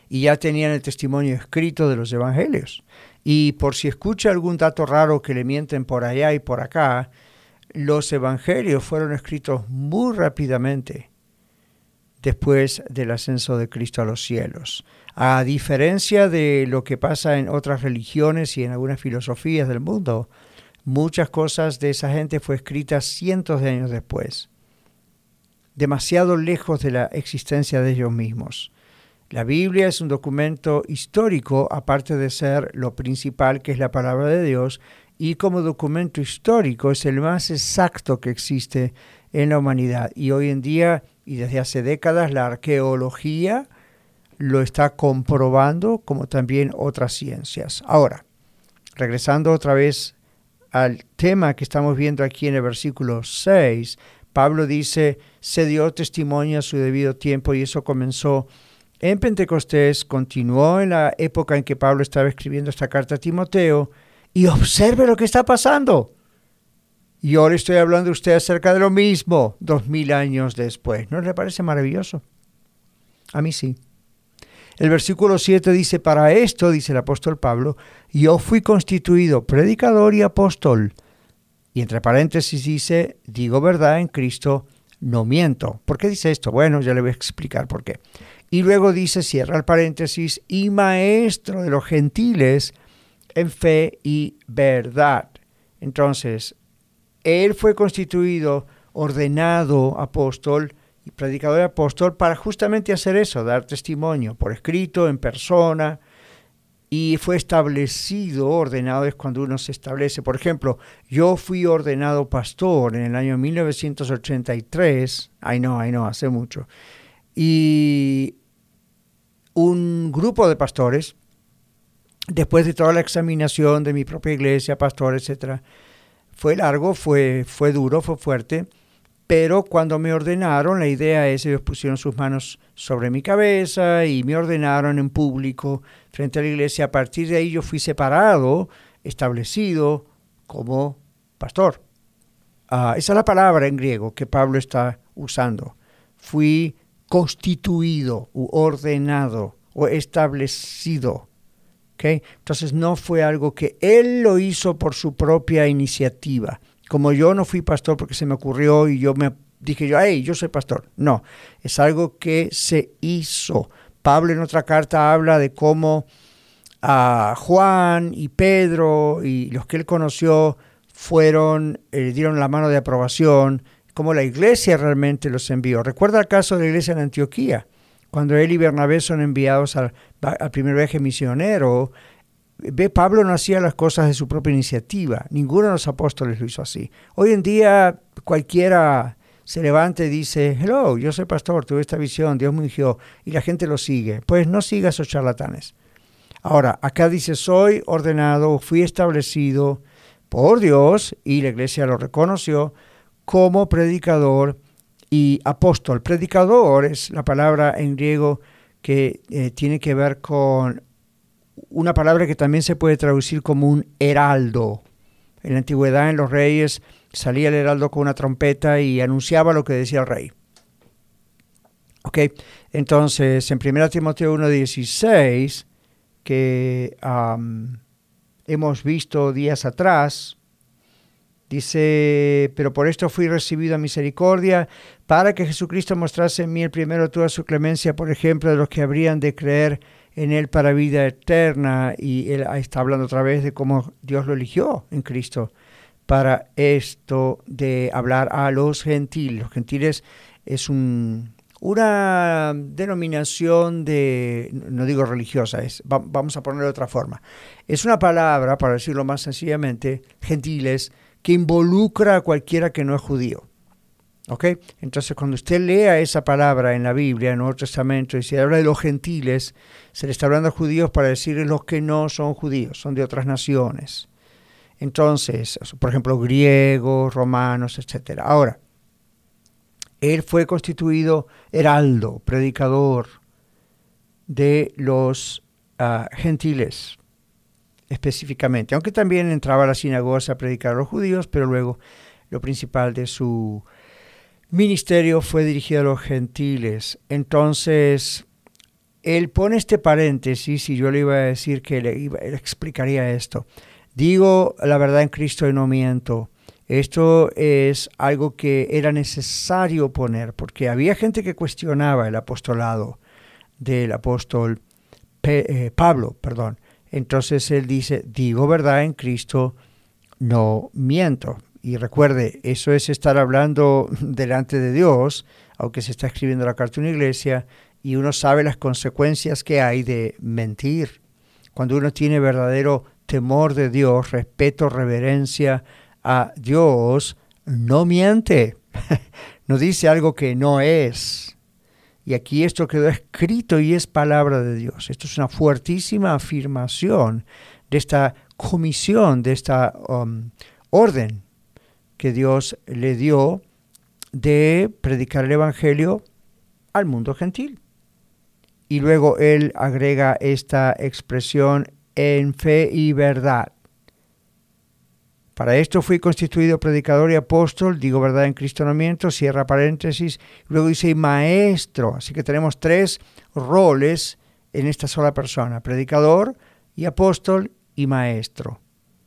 y ya tenían el testimonio escrito de los evangelios. Y por si escucha algún dato raro que le mienten por allá y por acá, los evangelios fueron escritos muy rápidamente después del ascenso de Cristo a los cielos. A diferencia de lo que pasa en otras religiones y en algunas filosofías del mundo, muchas cosas de esa gente fue escritas cientos de años después, demasiado lejos de la existencia de ellos mismos. La Biblia es un documento histórico, aparte de ser lo principal, que es la palabra de Dios, y como documento histórico es el más exacto que existe en la humanidad. Y hoy en día, y desde hace décadas, la arqueología lo está comprobando, como también otras ciencias. Ahora, regresando otra vez al tema que estamos viendo aquí en el versículo 6, Pablo dice, se dio testimonio a su debido tiempo, y eso comenzó en Pentecostés, continuó en la época en que Pablo estaba escribiendo esta carta a Timoteo, y observe lo que está pasando. Y ahora estoy hablando a usted acerca de lo mismo 2000 años después. ¿No le parece maravilloso? A mí sí. El versículo 7 dice, para esto, dice el apóstol Pablo, yo fui constituido predicador y apóstol. Y entre paréntesis dice, digo verdad en Cristo, no miento. ¿Por qué dice esto? Bueno, ya le voy a explicar por qué. Y luego dice, cierra el paréntesis, y maestro de los gentiles en fe y verdad. Entonces, él fue constituido, ordenado apóstol y predicador y apóstol para justamente hacer eso, dar testimonio por escrito, en persona, y fue establecido, ordenado es cuando uno se establece. Por ejemplo, yo fui ordenado pastor en el año 1983, hace mucho, y un grupo de pastores, después de toda la examinación de mi propia iglesia, pastor, etcétera, fue largo, fue duro, fue fuerte, pero cuando me ordenaron, la idea es, ellos pusieron sus manos sobre mi cabeza y me ordenaron en público frente a la iglesia. A partir de ahí yo fui separado, establecido como pastor. Esa es la palabra en griego que Pablo está usando. Fui constituido, u ordenado, o establecido. ¿Okay? Entonces no fue algo que él lo hizo por su propia iniciativa. Como yo no fui pastor porque se me ocurrió y yo me dije yo soy pastor. No, es algo que se hizo. Pablo en otra carta habla de cómo Juan y Pedro y los que él conoció dieron la mano de aprobación, cómo la iglesia realmente los envió. Recuerda el caso de la iglesia en Antioquía. Cuando él y Bernabé son enviados al primer viaje misionero, Pablo no hacía las cosas de su propia iniciativa. Ninguno de los apóstoles lo hizo así. Hoy en día cualquiera se levanta y dice, hello, yo soy pastor, tuve esta visión, Dios me ungió, y la gente lo sigue. Pues no siga esos charlatanes. Ahora, acá dice, soy ordenado, fui establecido por Dios, y la iglesia lo reconoció, como predicador y apóstol. Predicador es la palabra en griego que tiene que ver con una palabra que también se puede traducir como un heraldo. En la antigüedad, en los reyes, salía el heraldo con una trompeta y anunciaba lo que decía el rey. ¿Ok? Entonces, en 1 Timoteo 1:16, que hemos visto días atrás, dice, pero por esto fui recibido a misericordia, para que Jesucristo mostrase en mí el primero toda su clemencia, por ejemplo, de los que habrían de creer en él para vida eterna. Y él está hablando otra vez de cómo Dios lo eligió en Cristo para esto de hablar a los gentiles. Los gentiles es una denominación no digo religiosa, vamos a ponerlo de otra forma. Es una palabra, para decirlo más sencillamente, gentiles, que involucra a cualquiera que no es judío. ¿Ok? Entonces, cuando usted lea esa palabra en la Biblia, en el Nuevo Testamento, y se habla de los gentiles, se le está hablando a judíos para decirles los que no son judíos, son de otras naciones. Entonces, por ejemplo, griegos, romanos, etc. Ahora, él fue constituido heraldo, predicador de los gentiles, específicamente, aunque también entraba a las sinagogas a predicar a los judíos, pero luego lo principal de su ministerio fue dirigido a los gentiles. Entonces, él pone este paréntesis y yo le iba a decir que le explicaría esto. Digo la verdad en Cristo y no miento. Esto es algo que era necesario poner porque había gente que cuestionaba el apostolado del apóstol Pablo. Entonces él dice, digo verdad en Cristo, no miento. Y recuerde, eso es estar hablando delante de Dios, aunque se está escribiendo la carta a una iglesia, y uno sabe las consecuencias que hay de mentir. Cuando uno tiene verdadero temor de Dios, respeto, reverencia a Dios, no miente, no dice algo que no es. Y aquí esto quedó escrito y es palabra de Dios. Esto es una fuertísima afirmación de esta comisión, de esta orden que Dios le dio de predicar el Evangelio al mundo gentil. Y luego él agrega esta expresión en fe y verdad. Para esto fui constituido predicador y apóstol, digo verdad en Cristo no miento, cierra paréntesis, luego dice maestro. Así que tenemos 3 roles en esta sola persona, predicador y apóstol y maestro.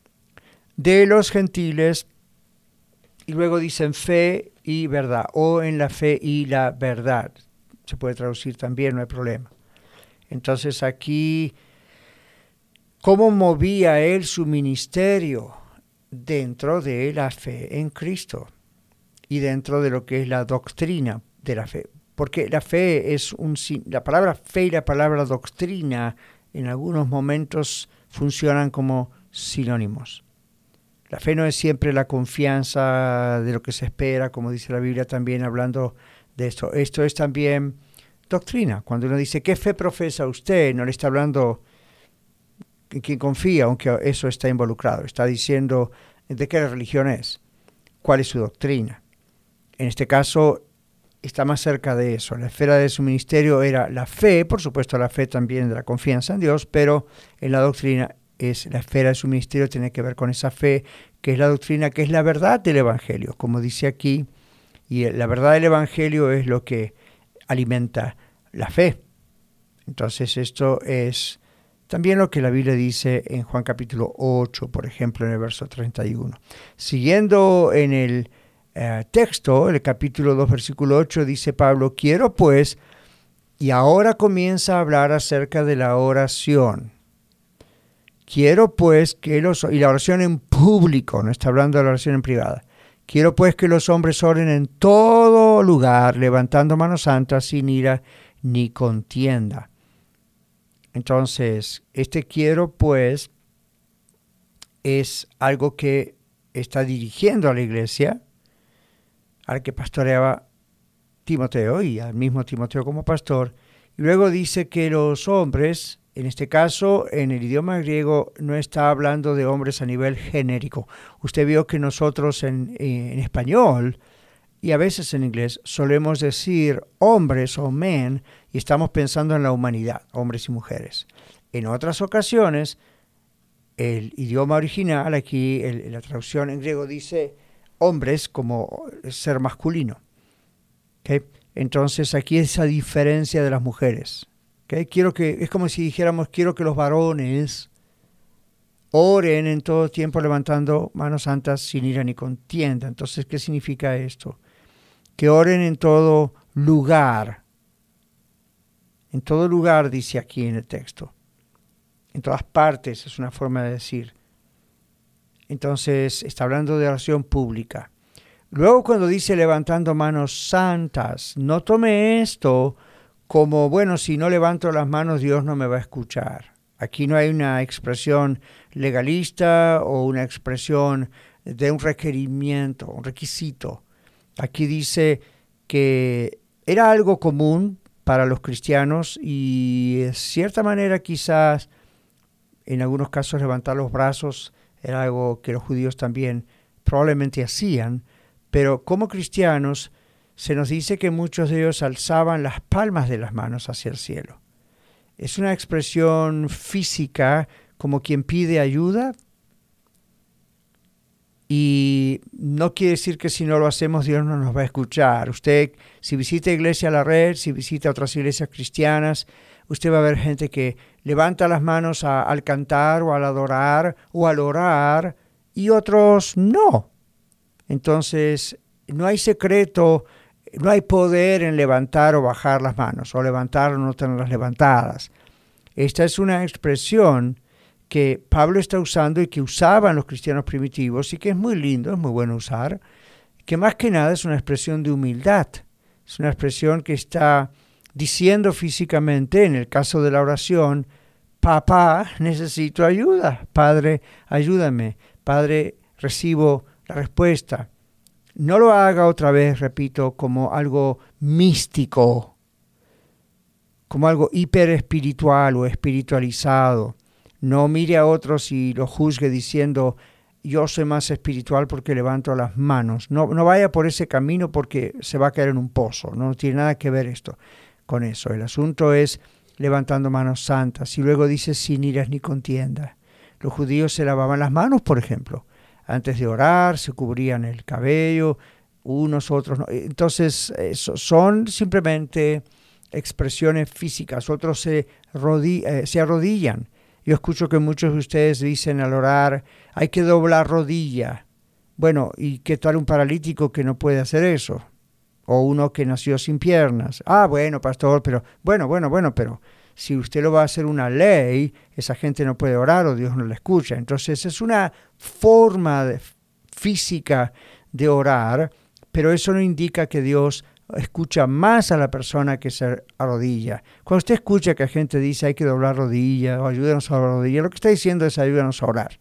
De los gentiles, y luego dicen fe y verdad, o en la fe y la verdad. Se puede traducir también, no hay problema. Entonces aquí, ¿cómo movía él su ministerio? Dentro de la fe en Cristo y dentro de lo que es la doctrina de la fe. Porque la fe es la palabra fe y la palabra doctrina en algunos momentos funcionan como sinónimos. La fe no es siempre la confianza de lo que se espera, como dice la Biblia también hablando de esto. Esto es también doctrina. Cuando uno dice, ¿qué fe profesa usted? No le está hablando en quien confía, aunque eso está involucrado. Está diciendo de qué religión es, cuál es su doctrina. En este caso, está más cerca de eso. La esfera de su ministerio era la fe, por supuesto la fe también de la confianza en Dios, pero en la doctrina es la esfera de su ministerio, tiene que ver con esa fe, que es la doctrina, que es la verdad del Evangelio, como dice aquí, y la verdad del Evangelio es lo que alimenta la fe. Entonces esto es también lo que la Biblia dice en Juan capítulo 8, por ejemplo, en el verso 31. Siguiendo en el texto, el capítulo 2, versículo 8, dice Pablo, quiero pues, y ahora comienza a hablar acerca de la oración. Quiero pues que y la oración en público, no está hablando de la oración en privada. Quiero pues que los hombres oren en todo lugar, levantando manos santas sin ira ni contienda. Entonces, quiero pues es algo que está dirigiendo a la iglesia, al que pastoreaba Timoteo y al mismo Timoteo como pastor. Y luego dice que los hombres, en este caso en el idioma griego, no está hablando de hombres a nivel genérico. Usted vio que nosotros en español y a veces en inglés solemos decir hombres o men y estamos pensando en la humanidad, hombres y mujeres. En otras ocasiones, el idioma original, aquí la traducción en griego dice hombres como ser masculino. ¿Okay? Entonces aquí esa diferencia de las mujeres. ¿Okay? Es como si dijéramos, quiero que los varones oren en todo tiempo levantando manos santas sin ira ni contienda. Entonces, ¿qué significa esto? Que oren en todo lugar. En todo lugar, dice aquí en el texto. En todas partes, es una forma de decir. Entonces, está hablando de oración pública. Luego, cuando dice levantando manos santas, no tome esto como, bueno, si no levanto las manos, Dios no me va a escuchar. Aquí no hay una expresión legalista o una expresión de un requerimiento, un requisito. Aquí dice que era algo común para los cristianos y de cierta manera quizás en algunos casos levantar los brazos era algo que los judíos también probablemente hacían, pero como cristianos se nos dice que muchos de ellos alzaban las palmas de las manos hacia el cielo. Es una expresión física como quien pide ayuda Y no quiere decir que si no lo hacemos Dios no nos va a escuchar. Usted, si visita Iglesia La Red, si visita otras iglesias cristianas, usted va a ver gente que levanta las manos al cantar o al adorar o al orar y otros no. Entonces, no hay secreto, no hay poder en levantar o bajar las manos, o levantar o no tenerlas levantadas. Esta es una expresión que Pablo está usando y que usaban los cristianos primitivos y que es muy lindo, es muy bueno usar, que más que nada es una expresión de humildad. Es una expresión que está diciendo físicamente, en el caso de la oración, papá, necesito ayuda, padre, ayúdame, padre, recibo la respuesta. No lo haga otra vez, repito, como algo místico, como algo hiperespiritual o espiritualizado. No mire a otros y lo juzgue diciendo, yo soy más espiritual porque levanto las manos. No vaya por ese camino porque se va a caer en un pozo. No tiene nada que ver esto con eso. El asunto es levantando manos santas. Y luego dice, sin iras ni contienda. Los judíos se lavaban las manos, por ejemplo. Antes de orar, se cubrían el cabello, unos, otros no. Entonces, son simplemente expresiones físicas. Otros se arrodillan. Yo escucho que muchos de ustedes dicen al orar, hay que doblar rodilla. Bueno, ¿y qué tal un paralítico que no puede hacer eso? O uno que nació sin piernas. Ah, bueno, pastor, pero pero si usted lo va a hacer una ley, esa gente no puede orar o Dios no la escucha. Entonces es una forma física de orar, pero eso no indica que Dios escucha más a la persona que se arrodilla. Cuando usted escucha que la gente dice hay que doblar rodilla o ayúdanos a doblar rodilla, lo que está diciendo es ayúdanos a orar.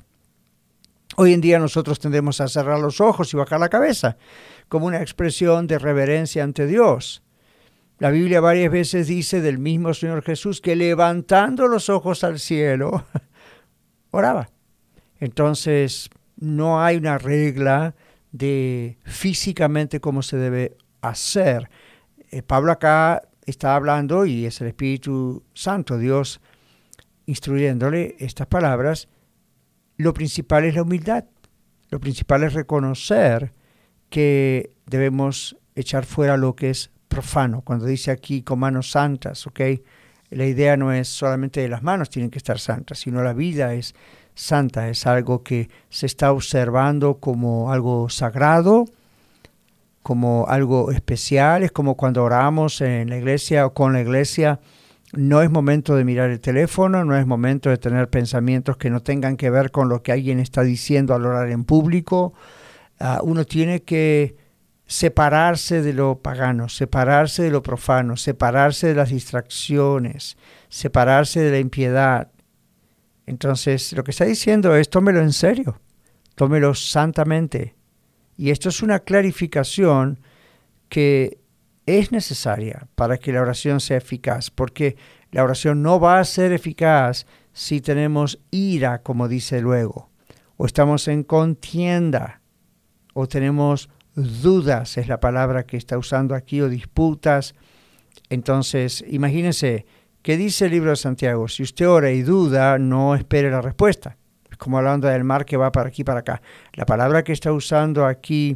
Hoy en día nosotros tendemos a cerrar los ojos y bajar la cabeza como una expresión de reverencia ante Dios. La Biblia varias veces dice del mismo Señor Jesús que levantando los ojos al cielo, oraba. Entonces no hay una regla de físicamente cómo se debe hacer. Pablo acá está hablando y es el Espíritu Santo, Dios, instruyéndole estas palabras. Lo principal es la humildad. Lo principal es reconocer que debemos echar fuera lo que es profano. Cuando dice aquí con manos santas, ¿ok? La idea no es solamente de las manos tienen que estar santas, sino la vida es santa, es algo que se está observando como algo sagrado, como algo especial. Es como cuando oramos en la iglesia o con la iglesia. No es momento de mirar el teléfono, no es momento de tener pensamientos que no tengan que ver con lo que alguien está diciendo al orar en público. Uno tiene que separarse de lo pagano, separarse de lo profano, separarse de las distracciones, separarse de la impiedad. Entonces, lo que está diciendo es, tómelo en serio, tómelo santamente. Y esto es una clarificación que es necesaria para que la oración sea eficaz, porque la oración no va a ser eficaz si tenemos ira, como dice luego, o estamos en contienda, o tenemos dudas, es la palabra que está usando aquí, o disputas. Entonces, imagínense, ¿qué dice el libro de Santiago? Si usted ora y duda, no espere la respuesta. Es como hablando del mar que va para aquí para acá. La palabra que está usando aquí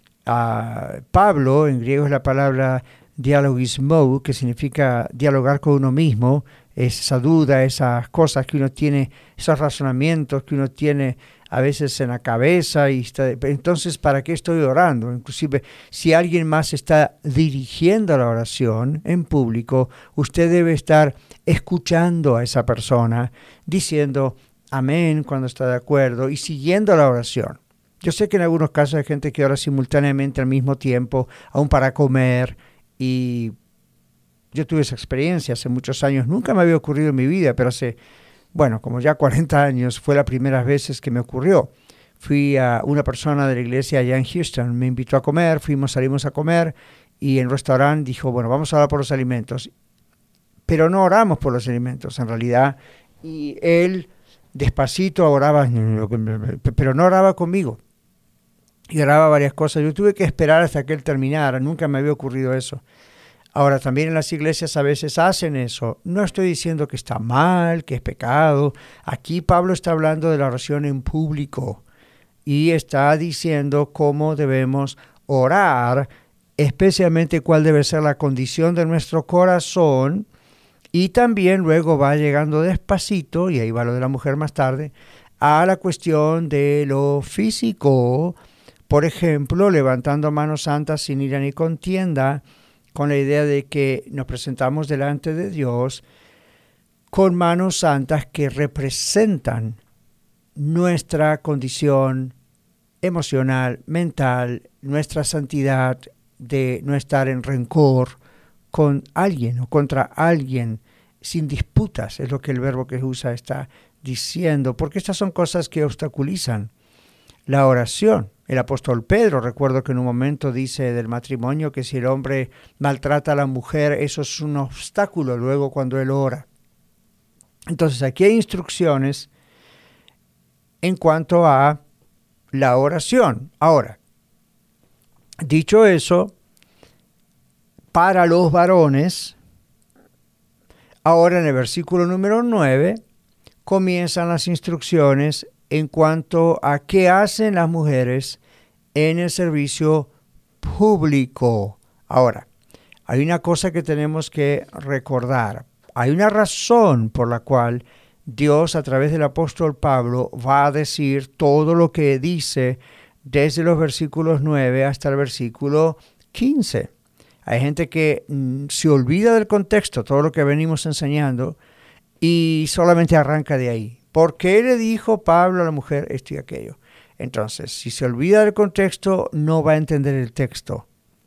Pablo, en griego es la palabra dialogismo, que significa dialogar con uno mismo. Es esa duda, esas cosas que uno tiene, esos razonamientos que uno tiene a veces en la cabeza. Entonces, ¿para qué estoy orando? Inclusive, si alguien más está dirigiendo la oración en público, usted debe estar escuchando a esa persona, diciendo amén cuando está de acuerdo y siguiendo la oración. Yo sé que en algunos casos hay gente que ora simultáneamente al mismo tiempo, aún para comer, y yo tuve esa experiencia hace muchos años. Nunca me había ocurrido en mi vida, pero como ya 40 años fue la primera vez que me ocurrió. Fui a una persona de la iglesia allá en Houston, me invitó a comer, salimos a comer, y en el restaurante dijo, vamos a orar por los alimentos. Pero no oramos por los alimentos, en realidad, y él despacito oraba, pero no oraba conmigo. Y oraba varias cosas. Yo tuve que esperar hasta que él terminara. Nunca me había ocurrido eso. Ahora, también en las iglesias a veces hacen eso. No estoy diciendo que está mal, que es pecado. Aquí Pablo está hablando de la oración en público. y está diciendo cómo debemos orar, especialmente cuál debe ser la condición de nuestro corazón, y también luego va llegando despacito, y ahí va lo de la mujer más tarde, a la cuestión de lo físico, por ejemplo, levantando manos santas sin ira ni contienda, con la idea de que nos presentamos delante de Dios con manos santas que representan nuestra condición emocional, mental, nuestra santidad de no estar en rencor con alguien o contra alguien, sin disputas, es lo que el verbo que usa está diciendo, porque estas son cosas que obstaculizan la oración. El apóstol Pedro, recuerdo que en un momento dice del matrimonio que si el hombre maltrata a la mujer, eso es un obstáculo luego cuando él ora. Entonces aquí hay instrucciones en cuanto a la oración. Ahora, dicho eso, para los varones, ahora en el versículo número 9, comienzan las instrucciones en cuanto a qué hacen las mujeres en el servicio público. Ahora, hay una cosa que tenemos que recordar. Hay una razón por la cual Dios, a través del apóstol Pablo, va a decir todo lo que dice desde los versículos 9 hasta el versículo 15. Hay gente que se olvida del contexto, todo lo que venimos enseñando, y solamente arranca de ahí. ¿Por qué le dijo Pablo a la mujer esto y aquello? Entonces, si se olvida del contexto, no va a entender el texto.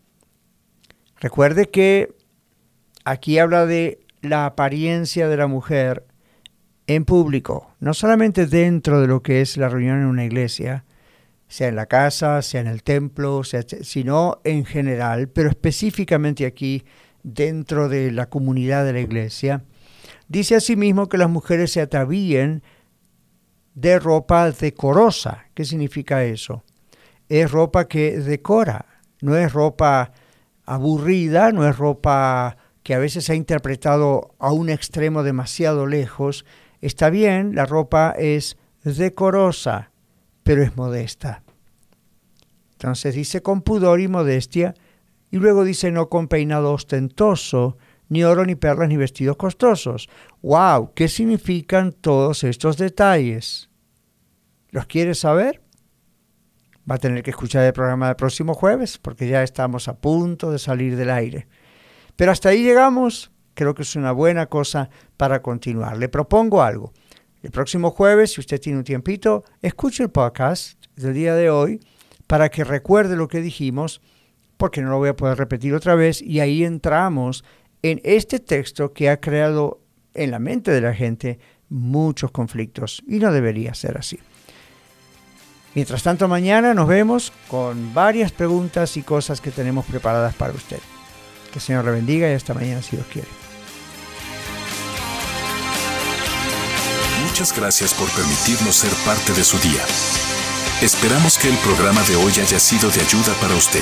Recuerde que aquí habla de la apariencia de la mujer en público, no solamente dentro de lo que es la reunión en una iglesia, sea en la casa, sea en el templo, sino en general, pero específicamente aquí dentro de la comunidad de la iglesia. Dice asimismo que las mujeres se atavíen de ropa decorosa. ¿Qué significa eso? Es ropa que decora, no es ropa aburrida, no es ropa que a veces se ha interpretado a un extremo demasiado lejos. Está bien, la ropa es decorosa, pero es modesta. Entonces dice con pudor y modestia, y luego dice no con peinado ostentoso, ni oro, ni perlas, ni vestidos costosos. ¡Wow! ¿Qué significan todos estos detalles? ¿Los quieres saber? Va a tener que escuchar el programa del próximo jueves, porque ya estamos a punto de salir del aire. Pero hasta ahí llegamos. Creo que es una buena cosa para continuar. Le propongo algo. El próximo jueves, si usted tiene un tiempito, escuche el podcast del día de hoy para que recuerde lo que dijimos, porque no lo voy a poder repetir otra vez, y ahí entramos en este texto que ha creado en la mente de la gente muchos conflictos, y no debería ser así. Mientras tanto, mañana nos vemos con varias preguntas y cosas que tenemos preparadas para usted. Que el Señor le bendiga y hasta mañana si Dios quiere.
Muchas gracias por permitirnos ser parte de su día. Esperamos que el programa de hoy haya sido de ayuda para usted.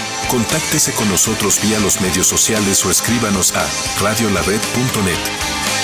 Contáctese con nosotros vía los medios sociales o escríbanos a radiolared.net.